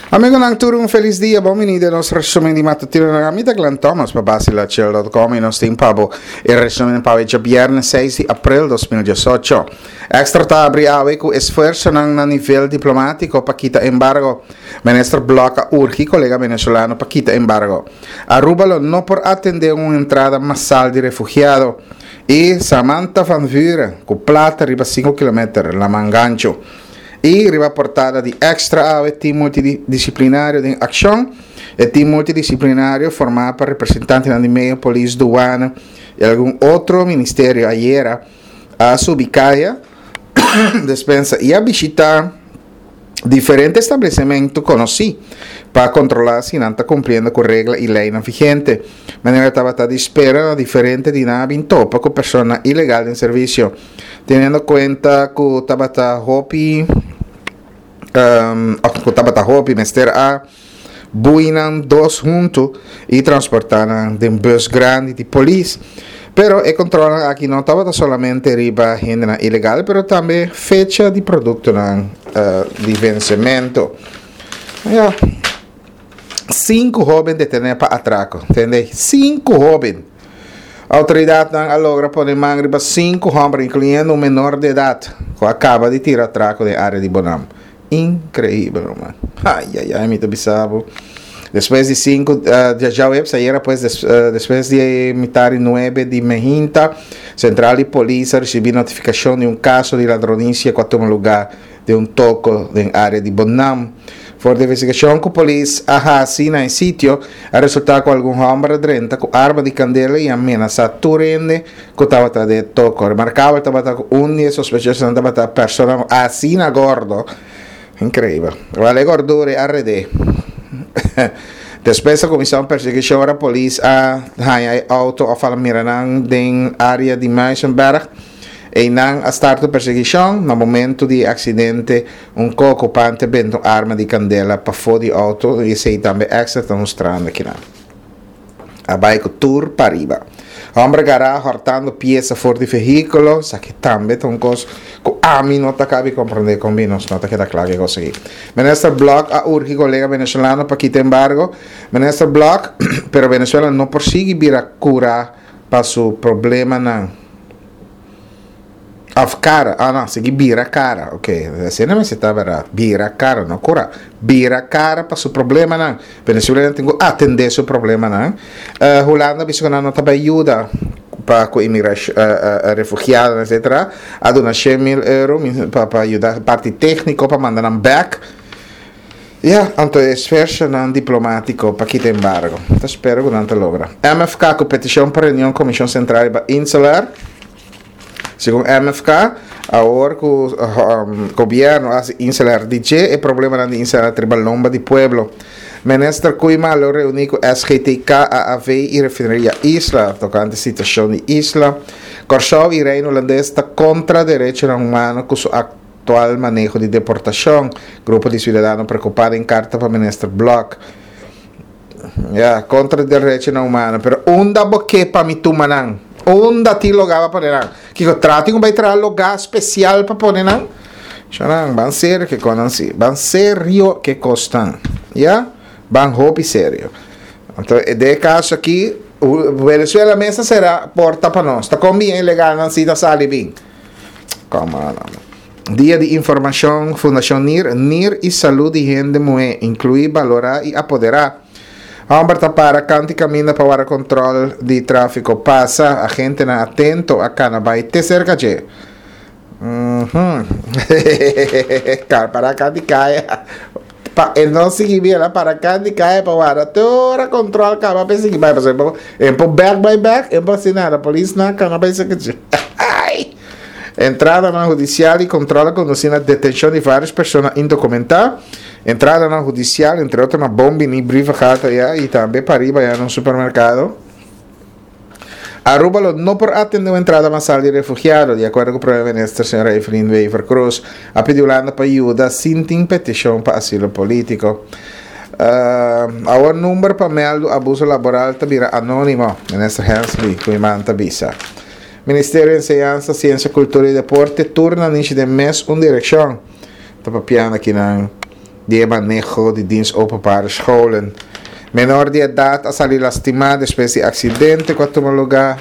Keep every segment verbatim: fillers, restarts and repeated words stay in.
Amigo nang turong feliz dia, bom menino, nos resumen di mattutino na gamita Glenn Thomas pa basila cielo punto com e nos timpabo il resumen pa veja viernes seis de abril dos mil dezoito. Extra tabri awe ku esfuerzo nang na nivel diplomático pa kita embargo. Ministro bloca urgi colega venezolano pa kita embargo. Arúbalo no por atender una entrada massal de refugiado. E Samantha Van Vuren ku plata riba cinco kilometri la mangancho. E riba portada di extra ave team multidisciplinario de ação e team multidisciplinario formado por representantes de meio, polícia, douana e algum outro ministério ayer a subicaya despensa e a visitar diferentes estabelecimentos conheci para controlar se não está cumprindo com regra e lei não vigente. Maneira estava à espera diferente de nada em topa com pessoa ilegal em serviço, tendo conta que estava a hopi um, que estava a hopi mister a buinam dois juntos e transportaram de um bus grande de polícia. Pero e controla aqui não estava somente riba gente ilegal, pero também fecha de produto na uh, de vencimento. Yeah. Cinco jovens detenidos para atraco, entende? Cinco jovens. A autoridade não alogra por man riba cinco homens, incluindo um menor de idade, que acaba de tirar atraco da área de Bonam. Incrível, mano. Ai, ai, ai, muito bizarro. Después de cinco, uh, ya web ayer pues des, uh, después de mitad y nueve de Mejinta, Central y Policía recibió notificación de un caso de ladronícia que tomó lugar de un toco en área de Bonam. Por de investigación que policía asina en sitio, ha resultado con algún hombre de treinta con arma de candela y amenaza turende que estaba de toco. Remarcable estaba con un día sospechoso de una persona asina gordo. Increíble. Vale gordura R D. Depois a comissão de perseguição da polícia a auto of Almiranang den área de Meisenberg e não a start da perseguição no momento de acidente um co-ocupante bendo arma de candela para fora de auto e sei também extra estão mostrando aqui lá a bike tour para riba homem gará hortando peça fora de veículo sa que também estão coisas que a mim não está cabe compreender com mim não está que está claro que consegui Minister Block a urgi colega venezolano para quitar embargo Minister Block pero Venezuela não persigue vir a curar para seu problema não of cara ah não segui vira cara ok assim não se está verdade vira cara não cura vira cara para seu problema não Venezuela não tem que atender seu problema não uh, Holanda bisogna não nota ajuda para com imigração uh, uh, refugiados etcétera a donar cem mil euros para ajudar parte técnica para mandar um back yeah então esforço não diplomático para quitar embargo então espero que não te logra M F K com petição para reunião Comissão Central para Insular. Segundo M F K, agora que o um, governo hace insular D J, o problema de insular tribal lomba de pueblo. Minister Cuima lo reuniu com S G T K, A A V e refinaria Isla, tocante a situação de Isla. Corsau e Reino Holandês está contra direitos humanos com o atual manejo de deportação. Grupo de cidadãos preocupados em carta para o Minister Block. Yeah, contra direitos humanos. Pero onda boque para mi tumanang. Onda ti logava para não que eu trato um vai trazer lugar especial para poner não já van ser que conhece van sério que costam já van hobby sério então de caso aqui o Venezuela mesa será porta para nós está com bem legal não se dá sali bem como dia de informação Fundação N I R N I R e saúde e gente moe incluir valorar e apoderar Hombre para canti caminha para o controle de tráfego passa a gente na atento a canabá e te cerca de uhum. Para canti caia e não seguir bem lá para canti caia para o toda controle acaba para seguir vai fazer em por back by back em por sinal a polícia na canabá cerca de entrada na judicial e controla conduzindo a detenção de várias pessoas indocumentadas entrada na judicial, entre outras na bomba e briva carta e também para ir no supermercado. Arúbalo não por atender a entrada massal de refugiados, de acordo com o primeiro-ministro, senhora Evelyn Wever Cruz, a pedir Holanda para ajuda sem petição para asilo político. Uh, o número para mail do abuso laboral também anônimo, ministro Hensley, que me manda visa. Ministério de Enseñança, Ciência, Cultura e Deporte turna neste mês uma direção. Estou papiando aqui na de manejo de dienst openbare scholen. Menor de edad a salir lastimado después de accidente quando lugar.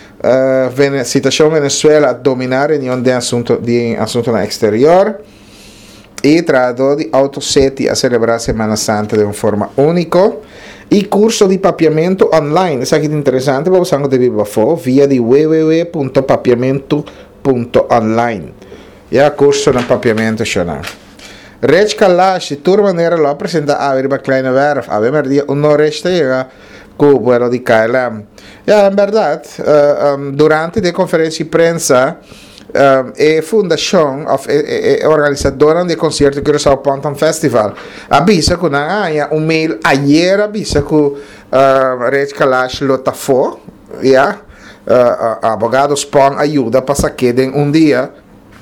Uh, situação Venezuela a dominar reunião de assunto de assunto no exterior e tratado de autoseti a celebrar Semana Santa de uma forma única e curso de papiamento online. Isso aqui é interessante, vamos usar de Vivafo via de w w w ponto papiamento ponto online. E a curso de papiamento chama. Rech Kalash, de toda maneira, lá apresenta a ver uma kleine werf. A ver, dia um noreste chega com o vuelo de K L M. Ja, in verdade, uh, um, durante a conferência de prensa, um, a fundação, of, a, a, a organizadora do concerto do Curaçao Ponton Festival, avisa que há um mail ayer, avisa que uh, Red Kalash lota for, yeah, uh, uh, abogados põem ajuda para que den um dia.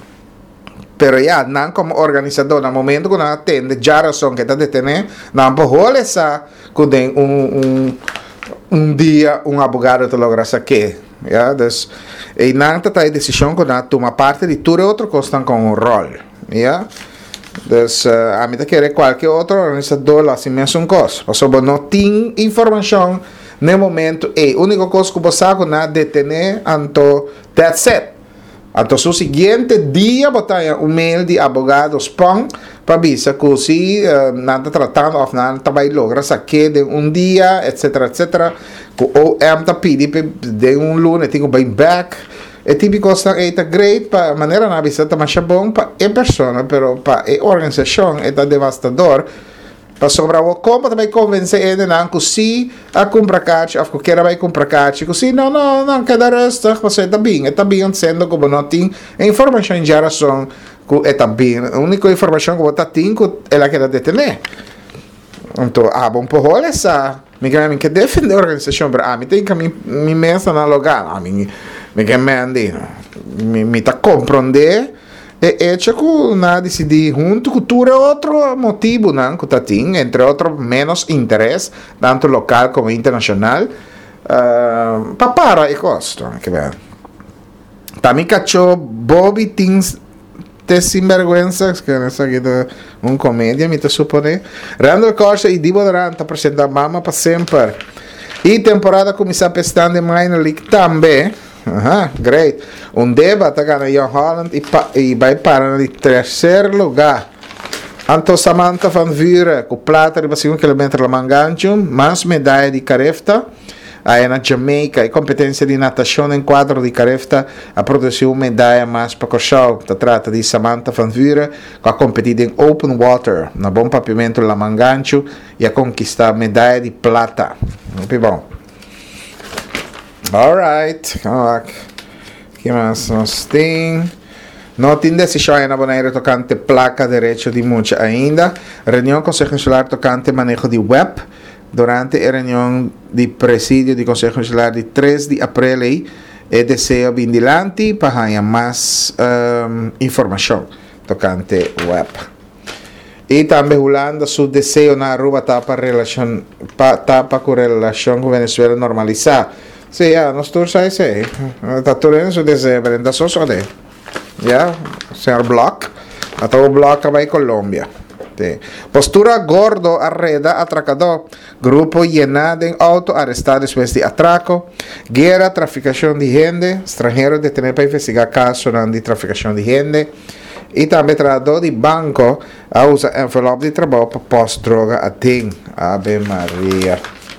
Pero ya, não como organizador, no momento que não atende, já razão que está detendo, não pode essa que den um, um um dia um advogado te logra saber, ja, dus e não tá a decisão que não toma parte de tudo outro costam com um rol, ja, dus uh, a mim tá querer qualquer outro organizador lá assim mesmo um coisa, porque não tem informação no momento e única coisa que você sabe é detener anto that's it. Então, o seguinte dia, botar um mail de advogados pão para avisar que se uh, nada tratando ou nada vai lograr saber de um dia, etc, etc, que o M está pedindo de um lunes, tem que bem back. É típico que é great para maneira na avisar tá mais bom para a pessoa, pero para a organização é devastador. Para sobrar o como também convencer ele não que se a comprar caixa ou que quer vai comprar caixa que se não não não queda resta você está bem está bem sendo como não tem informação em geração que está bem a única informação que você tem que ela quer detener então ah bom por olha essa me quer me quer defender a organização para a mim tem que me me mensa na local a mim me quer me andi me me tá compreender e é que na decidir junto com tudo outro motivo não que tá tem entre outros menos interesse tanto local como internacional uh, para para e custo que bem também cachou Bobby Tins te sinvergüenza que nessa aqui é uma comédia me te supone Randall Corsa e Divo Durant apresentando Mama para sempre e temporada começar a pestar de Minor League também. Aha, great. Um debate ganha John Holland e, pa, e vai para no terceiro lugar. Anto Samantha Van Vuren, com plata de cinco quilômetros de mangancho, mais medalha de carefta. Aí na Jamaica, e competência de natação em quadro de carefta, a produziu medalha mais para o show. Se trata de Samantha Van Vuren, que a competido em open water, na bom papiamento de mangancho, e a conquistar medalha de plata. Muito bom. Alright, que mais nós tem? Não tem decisão na Bonaire tocante placa de direito de multa ainda. Reunião Conselho Consular tocante manejo de web. Durante a reunião de presídio do Conselho Consular de três de abril, e desejo vindilante para ganhar mais um, informação tocante web. E também rolando seu desejo na rua tapa relação tapa com relação com Venezuela normalizar. Sim, ja, nós todos aí sei. Está tudo isso de Brenda Sosa de. Ja, senhor Block. Até o Block vai Colômbia. Postura gordo arreda atracador. Grupo llenado em auto arrestado después de atraco. Guerra, traficação de gente. Estrangeiro detenido para investigar caso de traficação de gente. E também tratador de banco a usa envelope de trabalho para pós-droga a tem. Ave Maria.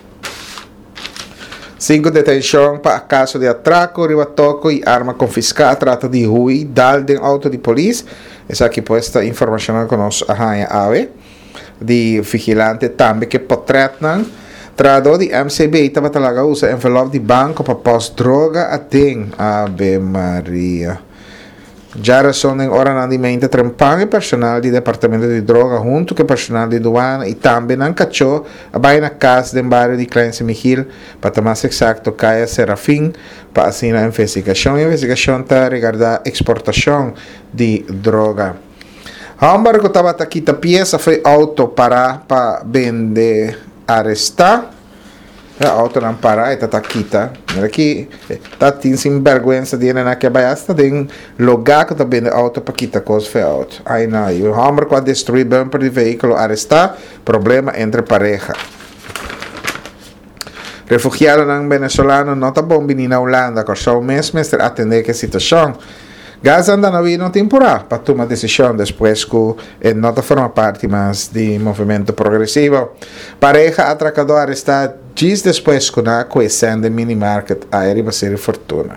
Cinco detenção para caso de atraco, ribatoco e arma confiscada. Trata de Rui, dal de auto de polícia. Essa aqui posta informação que nós arranha ave. De vigilante também que potretnan. Tratador de M C B estava talaga usa envelope de banco para pós-droga a tem. Ave Maria. Já razão em ordenamento trampang personal de departamento de droga junto com personal de aduana e também não cachou a baia na casa do bairro de Klein Semihil para ter mais exato Caia Serafim para assinar a investigação. A investigação está regardar exportação de droga. Hamburgo estava aqui da peça foi auto para para vender arrestar. a auto não para e tá quita. Aqui tá tin sinvergüenza di na que basta den lugar que tá bem auto para quita coisa fe auto. Ai não, o hammer com destruir bumper de veículo arrestar, problema entre pareja. Refugiado ng venezolano não tá bom na Holanda, que só o mês mestre atender que situação. Gaza anda na vida temporada para tomar decisão depois que não forma parte mais do movimento progressivo. Pareja atracador arrestada dias depois que na coesão de minimarket aéreo vai ser fortuna.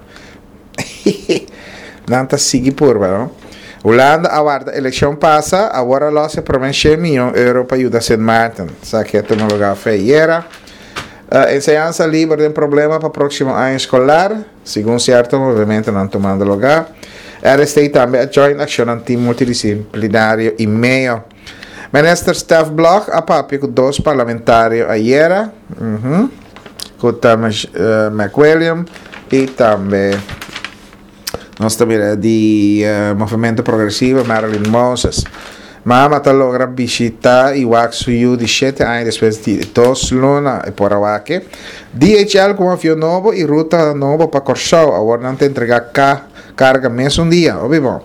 Não está sigue por, não? Holanda aguarda eleição passa, agora lá se promete milhão de euros para ajudar Saint Martin. Sabe que é um lugar feira. Uh, enseñanza livre de um problema para o próximo ano escolar, segundo certo movimento não tomando lugar. Arrestei também a Joint Action Team Multidisciplinário e meio. Minister Staff Block a papi com dois parlamentários ayer, uh-huh. com Thomas uh, McWilliam e também nós também de uh, movimento progressivo Marilyn Moses. Mama ta logra visitar e wax suyu de sete anos depois de dois luna e por awake. D H L com avião novo e ruta novo para Corsau. Agora não te entregar ca carga mês um dia, ouvi bom.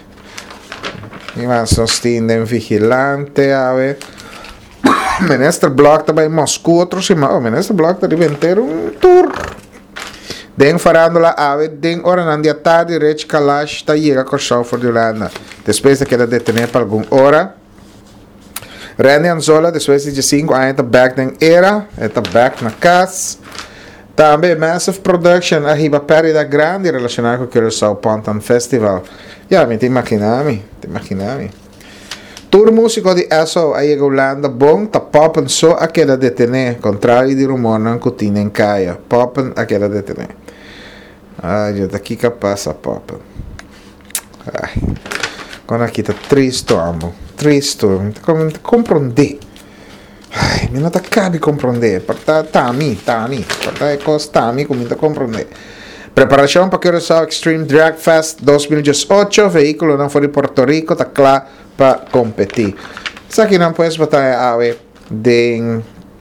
E vai sostendo vigilante, a ver. Minister Block também em Moscou, outro cima. O Minister Block está de ter um tour. Den farandola ave, den hora na dia tarde, rete Kalash, está chega a Corsau for de Holanda. Depois de queda detener por alguma hora. Randy Anzola, depois de cinco anos, está back na era, está back na casa. Também Massive Production, arriba perda grande relacionada com o Curaçao Ponton Festival. Já, me te imaginami, te imaginami. Tour músico de S O aí a Holanda, bom, tá poppen só a queda detener, contrário de rumor não cutina em caia. Poppen a queda detener. Ai, já daqui que passa poppen. Ai, quando aqui tá triste, amo, triste, como compreender. Ai, mi non ti capi comprendere, perché tami, tami, perché cosa tami, comincia a comprendere. Preparación para Curaçao Extreme Drag Fest dois mil e dezoito, vehículo não foi de Puerto Rico, está claro para competir. Isso aqui não pode botar a ave de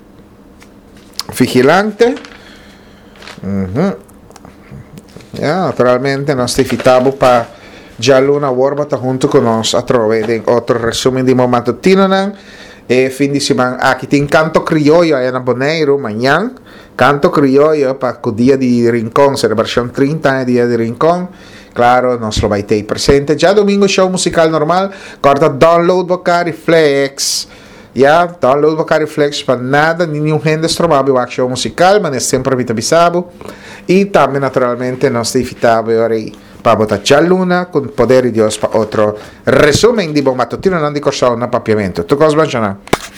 vigilante. Uhum. Yeah, naturalmente nós evitamos para já Luna Warba está junto conosco através de outro resumo de matutino, né? E fim de semana aqui tem canto criollo aí na Bonaire amanhã, canto criollo para o dia de Rincón, celebração trinta anos dia de Rincón. Claro, nós lo vai ter presente. Já domingo show musical normal, corta download Bocari Flex. Já, download Bocari Flex para nada, nenhum gente estromável o show musical, mas é sempre vita bisabo. E também naturalmente nós evitamos aí para botar già luna con poder di Dios para outro resumen di bom matutino non di Corsau na papiamento. Tu cosa mangiano?